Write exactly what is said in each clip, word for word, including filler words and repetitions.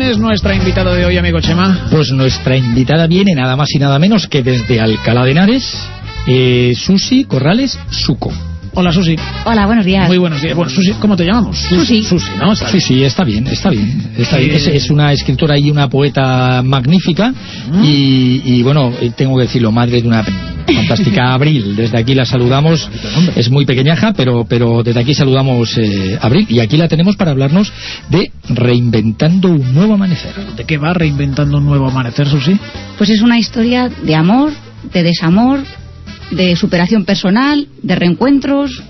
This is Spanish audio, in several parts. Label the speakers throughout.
Speaker 1: ¿Quién es nuestra invitada de hoy, amigo Chema?
Speaker 2: Pues nuestra invitada viene nada más y nada menos que desde Alcalá de Henares, eh, Susi Corrales Suco.
Speaker 1: Hola, Susi.
Speaker 3: Hola, buenos días.
Speaker 1: Muy buenos días. Bueno, Susi, ¿cómo te llamamos?
Speaker 3: Susi.
Speaker 1: Susi, ¿no? Está
Speaker 2: Susi,
Speaker 1: bien.
Speaker 2: está bien, está bien. Está bien.
Speaker 1: Eh...
Speaker 2: Es, es una escritora y una poeta magnífica. Mm. Y, y bueno, tengo que decirlo, madre de una fantástica Abril. Desde aquí la saludamos. Es muy pequeñaja, pero, pero desde aquí saludamos eh, Abril. Y aquí la tenemos para hablarnos de Reinventando un nuevo amanecer.
Speaker 1: ¿De qué va Reinventando un nuevo amanecer, Susi?
Speaker 3: Pues es una historia de amor, de desamor, de superación personal, de reencuentros.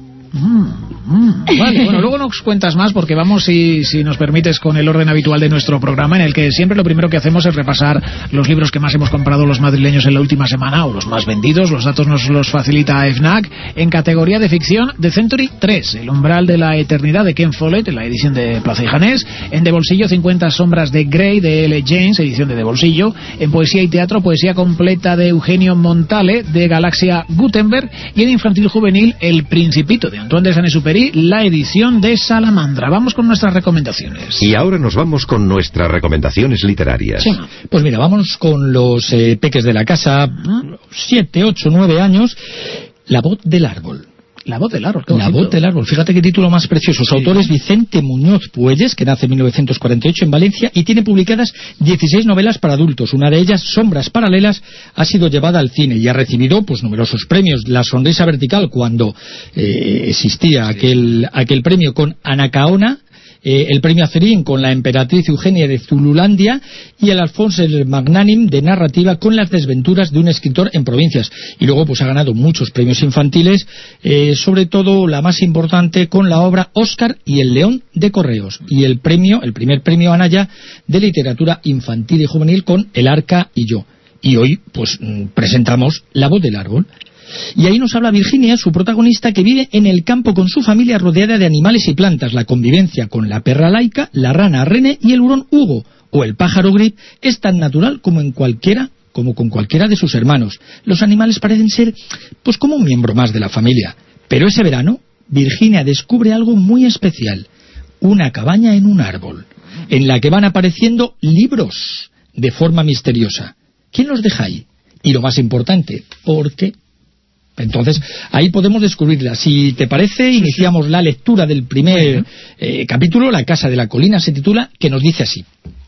Speaker 1: Mm, mm. Vale, bueno, luego nos cuentas más porque vamos, si, si nos permites, con el orden habitual de nuestro programa, en el que siempre lo primero que hacemos es repasar los libros que más hemos comprado los madrileños en la última semana, o los más vendidos. Los datos nos los facilita FNAC. En categoría de ficción, The Century tres, El umbral de la eternidad, de Ken Follett, en la edición de Plaza y Janés. En De bolsillo, cincuenta sombras de Grey, de L. James, edición de De bolsillo. En poesía y teatro, poesía completa de Eugenio Montale, de Galaxia Gutenberg. Y en infantil juvenil, El Principito, de Antoine de Saint-Exupéry, la edición de Salamandra. Vamos con nuestras recomendaciones.
Speaker 4: Y ahora nos vamos con nuestras recomendaciones literarias.
Speaker 2: Sí. Pues mira, vamos con los eh, peques de la casa, siete, ocho, nueve años. La voz del árbol.
Speaker 1: La voz del árbol.
Speaker 2: La voz del árbol. Fíjate qué título más precioso. Su
Speaker 1: sí.
Speaker 2: autor es Vicente Muñoz Puelles, que nace en mil novecientos cuarenta y ocho en Valencia y tiene publicadas dieciséis novelas para adultos. Una de ellas, Sombras paralelas, ha sido llevada al cine y ha recibido pues numerosos premios. La Sonrisa vertical, cuando eh, existía sí. aquel, aquel premio con Anacaona. Eh, el premio Azorín con la emperatriz Eugenia de Zululandia y el Alfonso el Magnánim de narrativa con Las desventuras de un escritor en provincias. Y luego pues ha ganado muchos premios infantiles, eh, sobre todo la más importante con la obra Óscar y el León de Correos, y el premio, el primer premio Anaya de literatura infantil y juvenil con El Arca y yo. Y hoy pues presentamos La voz del árbol. Y ahí nos habla Virginia, su protagonista, que vive en el campo con su familia rodeada de animales y plantas. La convivencia con la perra Laika, la rana René y el hurón Hugo, o el pájaro Grip, es tan natural como en cualquiera, como con cualquiera de sus hermanos. Los animales parecen ser, pues como un miembro más de la familia. Pero ese verano, Virginia descubre algo muy especial. Una cabaña en un árbol, en la que van apareciendo libros de forma misteriosa. ¿Quién los deja ahí? Y lo más importante, ¿por qué? Entonces, ahí podemos descubrirla. Si te parece, iniciamos la lectura del primer eh, capítulo. La casa de la colina se titula, que nos dice así.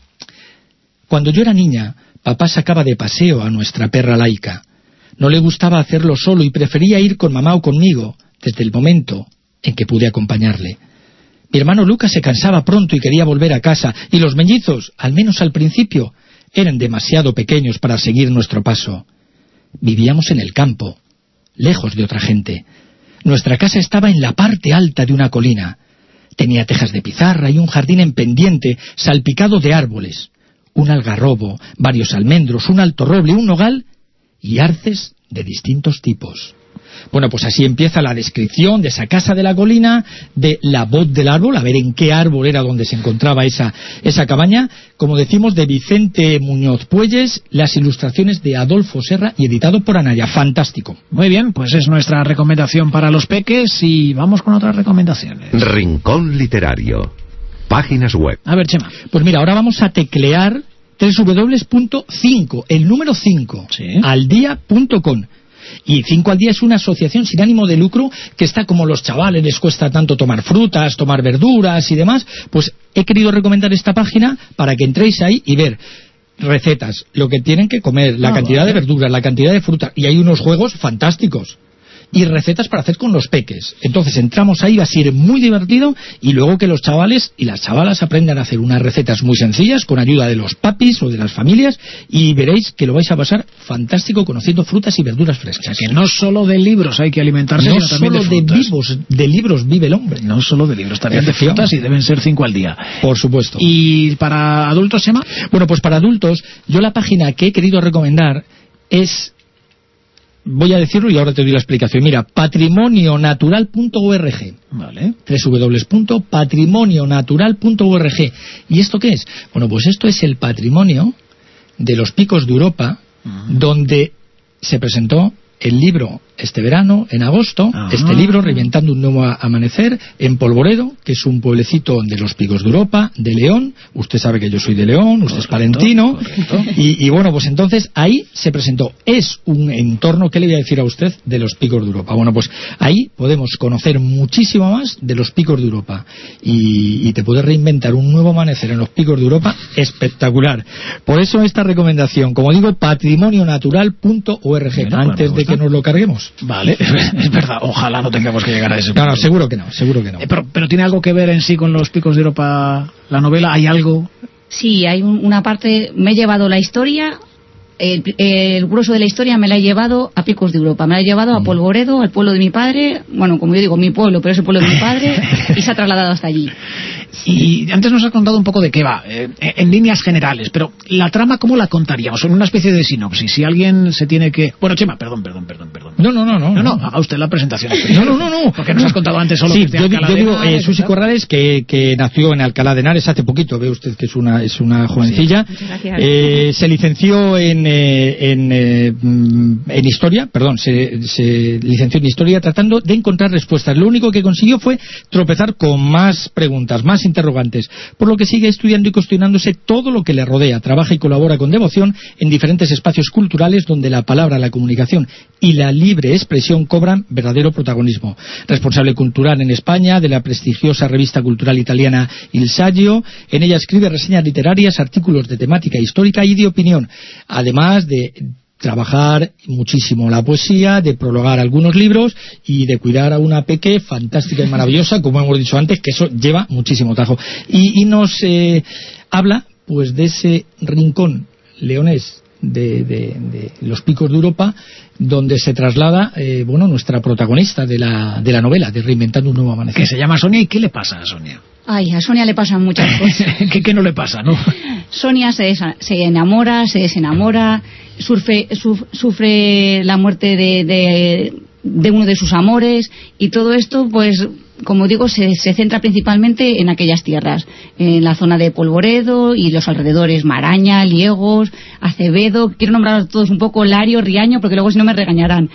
Speaker 2: Cuando yo era niña, papá sacaba de paseo a nuestra perra Laika. No le gustaba hacerlo solo y prefería ir con mamá o conmigo, desde el momento en que pude acompañarle. Mi hermano Lucas se cansaba pronto y quería volver a casa, y los mellizos, al menos al principio, eran demasiado pequeños para seguir nuestro paso. Vivíamos en el campo, lejos de otra gente. Nuestra casa estaba en la parte alta de una colina. Tenía tejas de pizarra y un jardín en pendiente, salpicado de árboles. Un algarrobo, varios almendros, un alto roble, un nogal y arces de distintos tipos. Bueno, pues así empieza la descripción de esa casa de la colina, de La voz del árbol, a ver en qué árbol era donde se encontraba esa, esa cabaña, como decimos, de Vicente Muñoz Puelles, las ilustraciones de Adolfo Serra y editado por Anaya. Fantástico.
Speaker 1: Muy bien, pues es nuestra recomendación para los peques y vamos con otras recomendaciones.
Speaker 4: Rincón literario. Páginas web.
Speaker 1: A ver, Chema.
Speaker 2: Pues mira, ahora vamos a teclear doble u doble u doble u punto cinco, el número cinco,
Speaker 1: ¿sí?
Speaker 2: al día punto com. Y cinco al día es una asociación sin ánimo de lucro que está, como los chavales les cuesta tanto tomar frutas, tomar verduras y demás, pues he querido recomendar esta página para que entréis ahí y ver recetas, lo que tienen que comer, la ah, cantidad vale. de verduras, la cantidad de fruta, y hay unos juegos fantásticos y recetas para hacer con los peques. Entonces entramos ahí, va a ser muy divertido, y luego que los chavales y las chavalas aprendan a hacer unas recetas muy sencillas con ayuda de los papis o de las familias, y veréis que lo vais a pasar fantástico conociendo frutas y verduras frescas.
Speaker 1: O sea, que no solo de libros hay que alimentarse,
Speaker 2: no
Speaker 1: sino también
Speaker 2: solo
Speaker 1: de
Speaker 2: de
Speaker 1: frutas.
Speaker 2: vivos, de libros vive el hombre.
Speaker 1: No solo de libros, también de frutas, y deben ser cinco al día.
Speaker 2: Por supuesto.
Speaker 1: ¿Y para adultos, Chema?
Speaker 2: Bueno, pues para adultos, yo la página que he querido recomendar es... Voy a decirlo y ahora te doy la explicación. Mira, patrimonio natural punto org.
Speaker 1: Vale.
Speaker 2: doble u doble u doble u punto patrimonio natural punto org. ¿Y esto qué es? Bueno, pues esto es el patrimonio de los picos de Europa, uh-huh. donde se presentó el libro este verano, en agosto, ah, este libro, Reinventando un nuevo amanecer, en Polvoredo, que es un pueblecito de los Picos de Europa, de León. Usted sabe que yo soy de León, usted correcto, es palentino. Y, y bueno, pues entonces ahí se presentó. Es un entorno, ¿qué le voy a decir a usted de los Picos de Europa? Bueno, pues ahí podemos conocer muchísimo más de los Picos de Europa. Y, y te puedes reinventar un nuevo amanecer en los Picos de Europa espectacular. Por eso esta recomendación, como digo, patrimonio natural punto org, bueno, antes de que nos lo carguemos.
Speaker 1: Vale, es verdad, ojalá no tengamos que llegar a ese punto.
Speaker 2: No, no, seguro que no, seguro que no.
Speaker 1: Eh, pero, pero ¿tiene algo que ver en sí con los Picos de Europa la novela? ¿Hay algo?
Speaker 3: Sí, hay un, una parte, me he llevado la historia, el, el grueso de la historia me la he llevado a Picos de Europa, me la he llevado a Polvoredo, al pueblo de mi padre, bueno, como yo digo, mi pueblo, pero es el pueblo de mi padre, y se ha trasladado hasta allí.
Speaker 1: Y antes nos has contado un poco de qué va, eh, en líneas generales, pero la trama, ¿cómo la contaríamos? En una especie de sinopsis. Si alguien se tiene que... Bueno, Chema, perdón, perdón, perdón, perdón.
Speaker 2: No, no, no, no.
Speaker 1: No, no, haga usted la presentación.
Speaker 2: No, no, no, no.
Speaker 1: Porque nos has contado antes solo
Speaker 2: sí,
Speaker 1: que
Speaker 2: yo, yo digo, eh, Susi Corrales, que, que nació en Alcalá de Henares hace poquito, ve usted que es una es una jovencilla.
Speaker 3: Sí, gracias.
Speaker 2: Eh, se licenció en, eh, en, eh, en Historia, perdón, se, se licenció en Historia tratando de encontrar respuestas. Lo único que consiguió fue tropezar con más preguntas, más interrogantes, por lo que sigue estudiando y cuestionándose todo lo que le rodea. Trabaja y colabora con devoción en diferentes espacios culturales donde la palabra, la comunicación y la libre expresión cobran verdadero protagonismo. Responsable cultural en España de la prestigiosa revista cultural italiana Il Saggio. En ella escribe reseñas literarias, artículos de temática histórica y de opinión, además de trabajar muchísimo la poesía, de prologar algunos libros y de cuidar a una peque fantástica y maravillosa, como hemos dicho antes, que eso lleva muchísimo trabajo. Y, y nos eh, habla pues de ese rincón leonés de, de, de los Picos de Europa, donde se traslada eh, bueno, nuestra protagonista de la, de la novela, de Reinventando un nuevo amanecer.
Speaker 1: Que se llama Sonia. ¿Y qué le pasa a Sonia?
Speaker 3: Ay, a Sonia le pasan muchas cosas.
Speaker 1: ¿Qué, ¿Qué no le pasa, no?
Speaker 3: Sonia se, desa- se enamora, se desenamora, sufre, suf- sufre la muerte de, de, de uno de sus amores, y todo esto, pues, como digo, se, se centra principalmente en aquellas tierras, en la zona de Polvoredo y los alrededores, Maraña, Liegos, Acevedo, quiero nombrar a todos un poco, Lario, Riaño, porque luego si no me regañarán,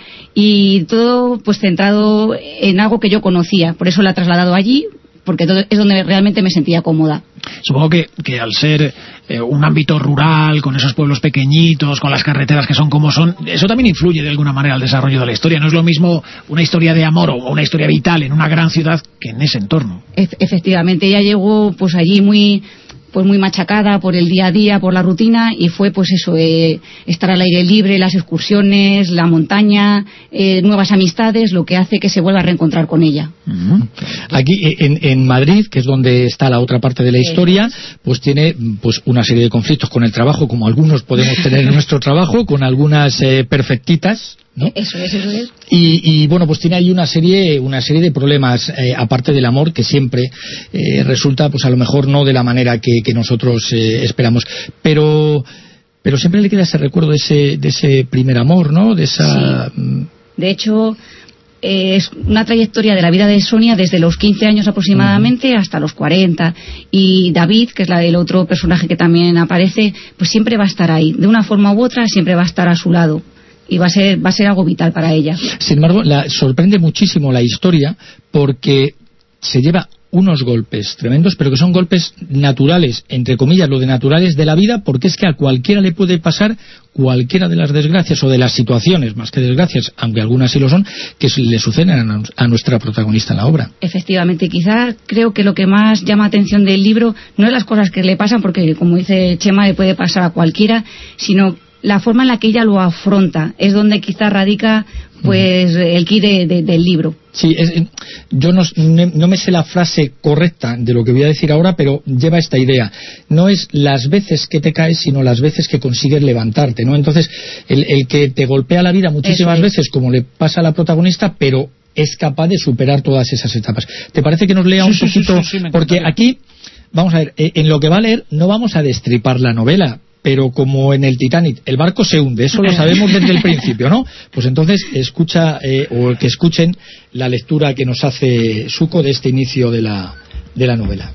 Speaker 3: y todo pues centrado en algo que yo conocía, por eso la he trasladado allí, porque todo es donde realmente me sentía cómoda.
Speaker 1: Supongo que, que al ser eh, un ámbito rural, con esos pueblos pequeñitos, con las carreteras que son como son, eso también influye de alguna manera al desarrollo de la historia. No es lo mismo una historia de amor o una historia vital en una gran ciudad que en ese entorno.
Speaker 3: E- efectivamente, ella llegó pues allí muy... pues muy machacada por el día a día, por la rutina, y fue pues eso, eh, estar al aire libre, las excursiones, la montaña, eh, nuevas amistades, lo que hace que se vuelva a reencontrar con ella.
Speaker 2: Uh-huh. Aquí en, en Madrid, que es donde está la otra parte de la historia, pues tiene pues una serie de conflictos con el trabajo, como algunos podemos tener en nuestro trabajo, con algunas eh, perfectitas, ¿no?
Speaker 3: Eso es, eso es.
Speaker 2: Y, y bueno, pues tiene ahí una serie una serie de problemas, eh, aparte del amor, que siempre eh, resulta, pues a lo mejor no de la manera que, que nosotros eh, esperamos, pero pero siempre le queda ese recuerdo de ese de ese primer amor, ¿no? De esa...
Speaker 3: Sí. De hecho, eh, es una trayectoria de la vida de Sonia desde los quince años aproximadamente, uh-huh, hasta los cuarenta, y David, que es la del otro personaje que también aparece, pues siempre va a estar ahí, de una forma u otra siempre va a estar a su lado. Y va a ser va a ser algo vital para ella.
Speaker 2: Sin embargo, la sorprende muchísimo la historia, porque se lleva unos golpes tremendos, pero que son golpes naturales, entre comillas, lo de naturales de la vida, porque es que a cualquiera le puede pasar cualquiera de las desgracias o de las situaciones, más que desgracias, aunque algunas sí lo son, que le suceden a, a nuestra protagonista en la obra.
Speaker 3: Efectivamente, quizás creo que lo que más llama atención del libro no es las cosas que le pasan, porque como dice Chema, le puede pasar a cualquiera, sino la forma en la que ella lo afronta, es donde quizá radica pues el quid de, de, del libro.
Speaker 2: Sí, es, yo no, no me sé la frase correcta de lo que voy a decir ahora, pero lleva esta idea. No es las veces que te caes, sino las veces que consigues levantarte, ¿no? Entonces, el, el que te golpea la vida muchísimas es. veces, como le pasa a la protagonista, pero es capaz de superar todas esas etapas. ¿Te parece que nos lea
Speaker 1: sí,
Speaker 2: un
Speaker 1: sí,
Speaker 2: poquito?
Speaker 1: Sí, sí, sí,
Speaker 2: porque aquí, vamos a ver, en lo que va a leer no vamos a destripar la novela, pero como en el Titanic el barco se hunde, eso lo sabemos desde el principio, ¿no? Pues entonces escucha, eh, o que escuchen la lectura que nos hace Suco de este inicio de la, de la novela.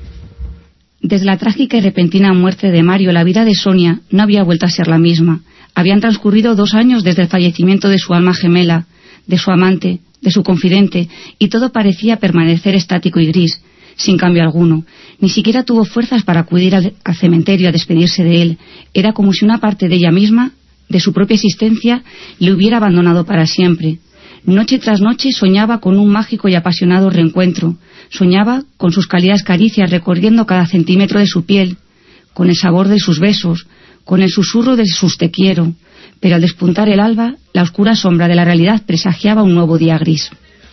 Speaker 3: Desde la trágica y repentina muerte de Mario, la vida de Sonia no había vuelto a ser la misma. Habían transcurrido dos años desde el fallecimiento de su alma gemela, de su amante, de su confidente, y todo parecía permanecer estático y gris, sin cambio alguno. Ni siquiera tuvo fuerzas para acudir al, al cementerio a despedirse de él. Era como si una parte de ella misma, de su propia existencia, le hubiera abandonado para siempre. Noche tras noche soñaba con un mágico y apasionado reencuentro. Soñaba con sus cálidas caricias recorriendo cada centímetro de su piel, con el sabor de sus besos, con el susurro de sus te quiero. Pero al despuntar el alba, la oscura sombra de la realidad presagiaba un nuevo día gris.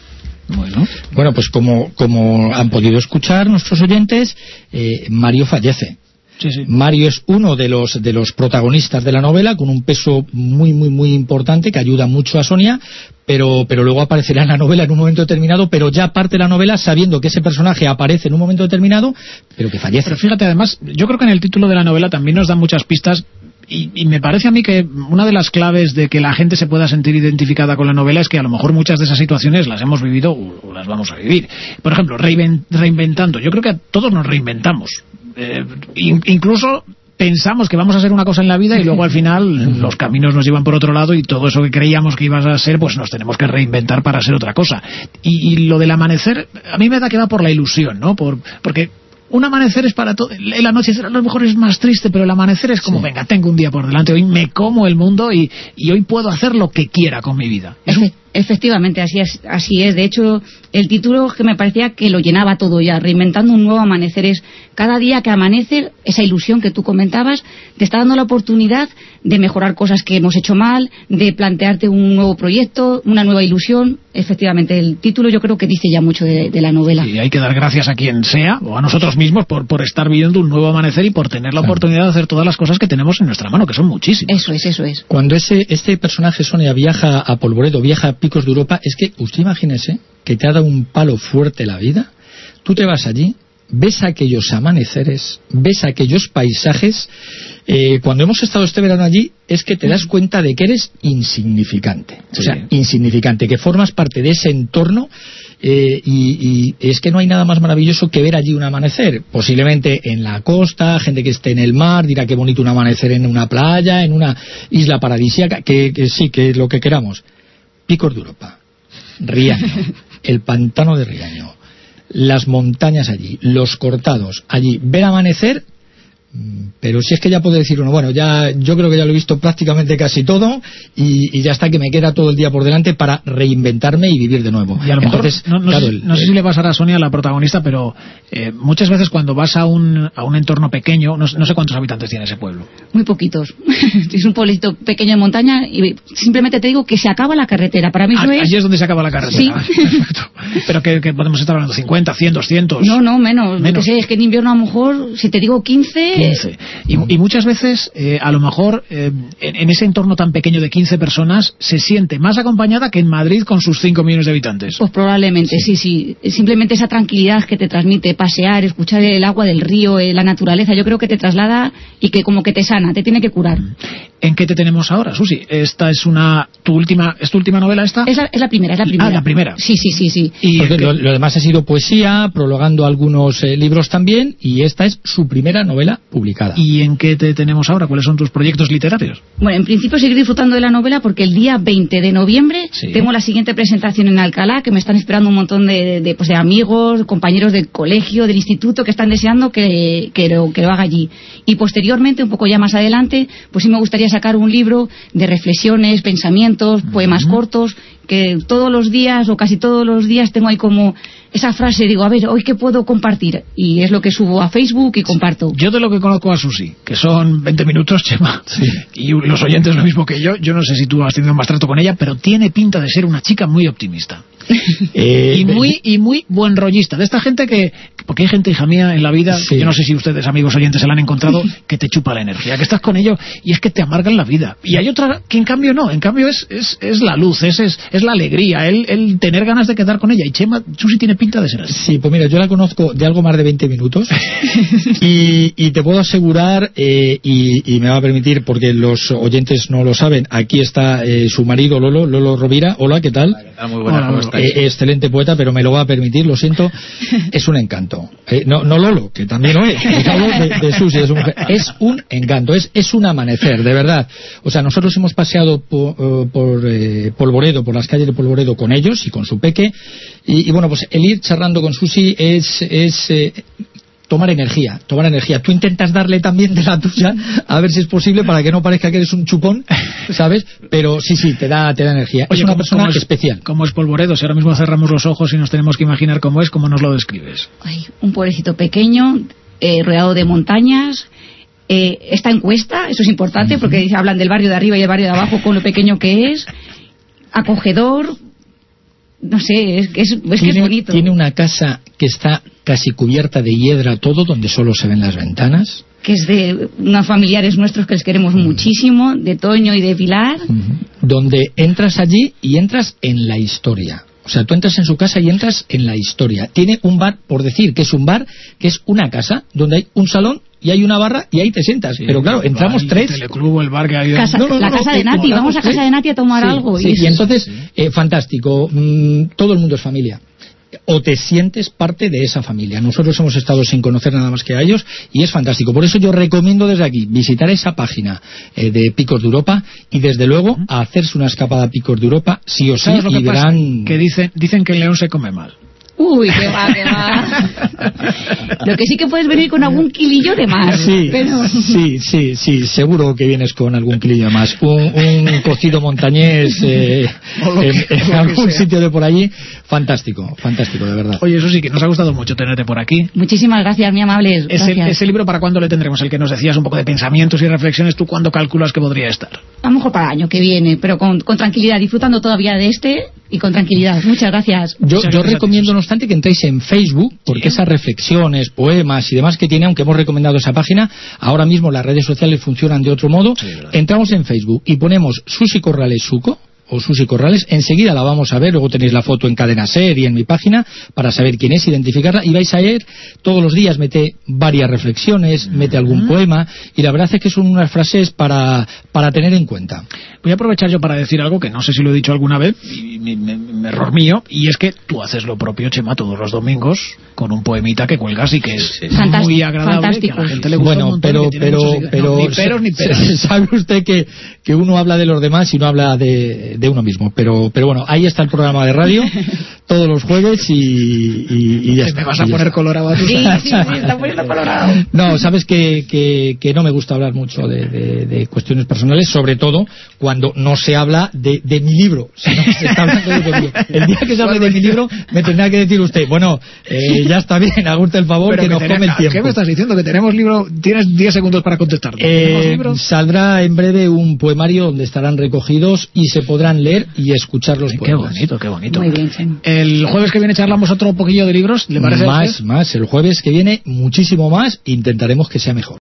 Speaker 2: Bueno, bueno pues como, como han podido escuchar nuestros oyentes, eh, Mario fallece.
Speaker 1: Sí, sí.
Speaker 2: Mario es uno de los de los protagonistas de la novela, con un peso muy muy muy importante que ayuda mucho a Sonia, pero pero luego aparecerá en la novela en un momento determinado, pero ya parte la novela sabiendo que ese personaje aparece en un momento determinado, pero que fallece.
Speaker 1: Pero fíjate, además, yo creo que en el título de la novela también nos da muchas pistas. Y, y me parece a mí que una de las claves de que la gente se pueda sentir identificada con la novela es que a lo mejor muchas de esas situaciones las hemos vivido o, o las vamos a vivir. Por ejemplo, reinventando. Yo creo que todos nos reinventamos. Eh, in, incluso pensamos que vamos a hacer una cosa en la vida y luego al final los caminos nos llevan por otro lado y todo eso que creíamos que ibas a ser, pues nos tenemos que reinventar para ser otra cosa. Y, y lo del amanecer, a mí me da que va por la ilusión, ¿no? Por, porque un amanecer es para todo. El anochecer a lo mejor es más triste, pero el amanecer es como, sí, venga, tengo un día por delante, hoy me como el mundo y, y hoy puedo hacer lo que quiera con mi vida. Es un...
Speaker 3: Efectivamente, así es, así es. De hecho, el título que me parecía que lo llenaba todo ya, reinventando un nuevo amanecer. Es cada día que amanece, esa ilusión que tú comentabas, te está dando la oportunidad de mejorar cosas que hemos hecho mal, de plantearte un nuevo proyecto, una nueva ilusión. Efectivamente, el título yo creo que dice ya mucho de, de la novela.
Speaker 1: Sí, hay que dar gracias a quien sea, o a nosotros mismos, por, por estar viviendo un nuevo amanecer y por tener la claro. oportunidad de hacer todas las cosas que tenemos en nuestra mano, que son muchísimas.
Speaker 3: Eso es, eso es.
Speaker 2: Cuando ese este personaje, Sonia, viaja a Polvoredo, viaja a Picos de Europa, es que usted imagínese que te ha dado un palo fuerte la vida, tú te vas allí, ves aquellos amaneceres, ves aquellos paisajes, eh, cuando hemos estado este verano allí es que te das cuenta de que eres insignificante, sí. o sea, insignificante, que formas parte de ese entorno. Eh, y, y es que no hay nada más maravilloso que ver allí un amanecer, posiblemente en la costa, gente que esté en el mar dirá qué bonito un amanecer en una playa, en una isla paradisíaca, que, que sí, que es lo que queramos. Picos de Europa, Riaño, el pantano de Riaño, las montañas allí, los cortados allí, ver amanecer. Pero si es que ya puede decir uno, bueno, ya yo creo que ya lo he visto prácticamente casi todo y, y ya está, que me queda todo el día por delante para reinventarme y vivir de nuevo.
Speaker 1: Y a lo Entonces, mejor, no, no, claro, sé, el, no sé si le pasará a Sonia, la protagonista, pero eh, muchas veces cuando vas a un, a un entorno pequeño, no, no sé cuántos habitantes tiene ese pueblo.
Speaker 3: Muy poquitos. Es un pueblito pequeño de montaña y simplemente te digo que se acaba la carretera. Para mí eso
Speaker 1: ah,
Speaker 3: es...
Speaker 1: Allí es donde se acaba la carretera.
Speaker 3: Sí.
Speaker 1: Perfecto. Pero que, que podemos estar hablando cincuenta, cien, doscientos.
Speaker 3: No, no, menos. menos. Que sé, es que en invierno a lo mejor, si te digo quince...
Speaker 1: quince. Y, y muchas veces, eh, a lo mejor, eh, en, en ese entorno tan pequeño de quince personas, se siente más acompañada que en Madrid con sus cinco millones de habitantes.
Speaker 3: Pues probablemente, sí, sí. sí. Simplemente esa tranquilidad que te transmite pasear, escuchar el agua del río, eh, la naturaleza, yo creo que te traslada y que como que te sana, te tiene que curar.
Speaker 1: ¿En qué te tenemos ahora, Susi? Esta es una... ¿Tu última, ¿Es tu última novela esta?
Speaker 3: Es la, es la primera, es la primera.
Speaker 1: Ah, la primera.
Speaker 3: Sí, sí, sí, sí.
Speaker 2: Y Porque lo, lo demás ha sido poesía, prologando algunos eh, libros también, y esta es su primera novela publicada.
Speaker 1: ¿Y en qué te tenemos ahora? ¿Cuáles son tus proyectos literarios?
Speaker 3: Bueno, en principio seguir disfrutando de la novela porque el día veinte de noviembre sí. tengo la siguiente presentación en Alcalá, que me están esperando un montón de, de, de, pues de amigos, compañeros del colegio, del instituto, que están deseando que, que, lo, que lo haga allí. Y posteriormente, un poco ya más adelante, pues sí me gustaría sacar un libro de reflexiones, pensamientos, poemas uh-huh. cortos, que todos los días o casi todos los días tengo ahí como esa frase, digo, a ver, ¿hoy qué puedo compartir? Y es lo que subo a Facebook y comparto.
Speaker 1: Yo de lo que conozco a Susi, que son veinte minutos, Chema, sí. y los oyentes lo mismo que yo, yo no sé si tú has tenido más trato con ella, pero tiene pinta de ser una chica muy optimista. eh, y muy y muy buen rollista, de esta gente que, porque hay gente, hija mía, en la vida, sí. que yo no sé si ustedes, amigos oyentes, se la han encontrado, que te chupa la energía, que estás con ellos y es que te amargan la vida. Y hay otra que en cambio no, en cambio es, es, es la luz, es, es, es la alegría, el, el tener ganas de quedar con ella. Y Chema, Susi tiene pinta de ser así.
Speaker 2: Sí, pues mira, yo la conozco de algo más de veinte minutos y, y te puedo asegurar, eh, y, y me va a permitir, porque los oyentes no lo saben, aquí está eh, su marido Lolo, Lolo Rovira. Hola, ¿qué tal?
Speaker 5: Hola, muy buenas, ¿cómo estás?
Speaker 2: eh, excelente poeta, pero me lo va a permitir, lo siento, es un encanto. Eh, no, no Lolo, que también lo es, de, de Susi, es un, es un encanto, es, es un amanecer, de verdad. O sea, nosotros hemos paseado por, uh, por eh, Polvoredo, por las calles de Polvoredo con ellos y con su peque, y, y bueno, pues el ir charlando con Susi es... es eh, tomar energía, tomar energía. Tú intentas darle también de la tuya, a ver si es posible, para que no parezca que eres un chupón, ¿sabes? Pero sí, sí, te da, te da energía. Oye, es una ¿cómo, persona
Speaker 1: cómo es,
Speaker 2: especial.
Speaker 1: Como es Polvoredo, si ahora mismo cerramos los ojos y nos tenemos que imaginar cómo es, ¿cómo nos lo describes?
Speaker 3: Ay, un pueblecito pequeño, eh, rodeado de montañas. Eh, está en cuesta, eso es importante, uh-huh. porque hablan del barrio de arriba y el barrio de abajo con lo pequeño que es. Acogedor. No sé, es que es, es, que es bonito.
Speaker 2: Tiene una casa que está casi cubierta de hiedra todo, donde solo se ven las ventanas.
Speaker 3: Que es de unos familiares nuestros que les queremos mm. muchísimo, de Toño y de Pilar.
Speaker 2: Mm-hmm. Donde entras allí y entras en la historia. O sea, tú entras en su casa y entras en la historia. Tiene un bar, por decir que es un bar, que es una casa donde hay un salón y hay una barra y ahí te sientas. Sí, pero claro, entramos tres.
Speaker 1: El teleclub, el bar que hay.
Speaker 3: Casa, no, no, la no, casa no, de Nati, vamos a casa tres. de Nati a tomar
Speaker 2: sí,
Speaker 3: algo.
Speaker 2: Sí, y, y entonces, sí. eh, fantástico, mm, todo el mundo es familia. O te sientes parte de esa familia. Nosotros hemos estado sin conocer nada más que a ellos y es fantástico. Por eso yo recomiendo desde aquí visitar esa página eh, de Picos de Europa y desde luego a hacerse una escapada a Picos de Europa sí o sí y verán...
Speaker 1: Que dicen, dicen que el león se come mal.
Speaker 3: Uy, que va, que va. Lo que sí que puedes venir con algún kilillo de más.
Speaker 2: Sí,
Speaker 3: pero...
Speaker 2: sí, sí, sí, seguro que vienes con algún kilillo de más. Un, un cocido montañés eh, en, en algún sitio de por allí. Fantástico, fantástico, de verdad.
Speaker 1: Oye, eso sí, que nos ha gustado mucho tenerte por aquí.
Speaker 3: Muchísimas gracias, muy amables.
Speaker 1: Ese, ese libro, ¿para cuándo le tendremos? El que nos decías un poco de pensamientos y reflexiones. ¿Tú cuándo calculas que podría estar?
Speaker 3: A lo mejor para el año que viene, pero con, con tranquilidad, disfrutando todavía de este y con tranquilidad. Muchas gracias.
Speaker 2: Yo,
Speaker 3: Muchas
Speaker 2: yo
Speaker 3: gracias
Speaker 2: recomiendo, no obstante, que entréis en Facebook, porque ¿sí? esas reflexiones, poemas y demás que tiene, aunque hemos recomendado esa página, ahora mismo las redes sociales funcionan de otro modo. Sí, entramos en Facebook y ponemos Susi Corrales Suco o Susi Corrales, enseguida la vamos a ver, luego tenéis la foto en Cadena Ser y en mi página para saber quién es, identificarla, y vais a ver, todos los días mete varias reflexiones, mete algún uh-huh. poema, y la verdad es que son unas frases para, para tener en cuenta.
Speaker 1: Voy a aprovechar yo para decir algo que no sé si lo he dicho alguna vez, y me, me, me error mío, y es que tú haces lo propio, Chema, todos los domingos, con un poemita que cuelgas y que es sí, sí. muy agradable,
Speaker 3: fantástico.
Speaker 1: Que a la gente le gusta
Speaker 2: bueno,
Speaker 1: un montón,
Speaker 2: pero, pero,
Speaker 1: muchos...
Speaker 2: pero,
Speaker 1: no, ni peros ni peras.
Speaker 2: Sabe usted que, que uno habla de los demás y no habla de, de uno mismo, pero, pero bueno, ahí está el programa de radio, todos los jueves y, y, y ya
Speaker 1: ¿Te
Speaker 2: está.
Speaker 1: me vas a poner colorado a tu
Speaker 3: sí, sí, sí, está poniendo colorado.
Speaker 2: No, sabes que, que, que no me gusta hablar mucho de, de, de cuestiones personales, sobre todo cuando no se habla de, de mi libro, sino que se está hablando de mi libro. El día que se hable de mi libro me tendrá que decir usted, bueno, eh, ya está bien, haga usted el favor, pero que, que nos come el tiempo.
Speaker 1: ¿Qué me estás diciendo? Que tenemos libro, tienes diez segundos para contestar.
Speaker 2: Eh, saldrá en breve un poemario donde estarán recogidos y se podrán leer y escuchar los
Speaker 1: Ay,
Speaker 2: poemas.
Speaker 1: Qué bonito, qué bonito.
Speaker 3: Muy bien, sí.
Speaker 1: El jueves que viene charlamos otro poquillo de libros, ¿le parece?
Speaker 2: Más, más, el jueves que viene muchísimo más, intentaremos que sea mejor.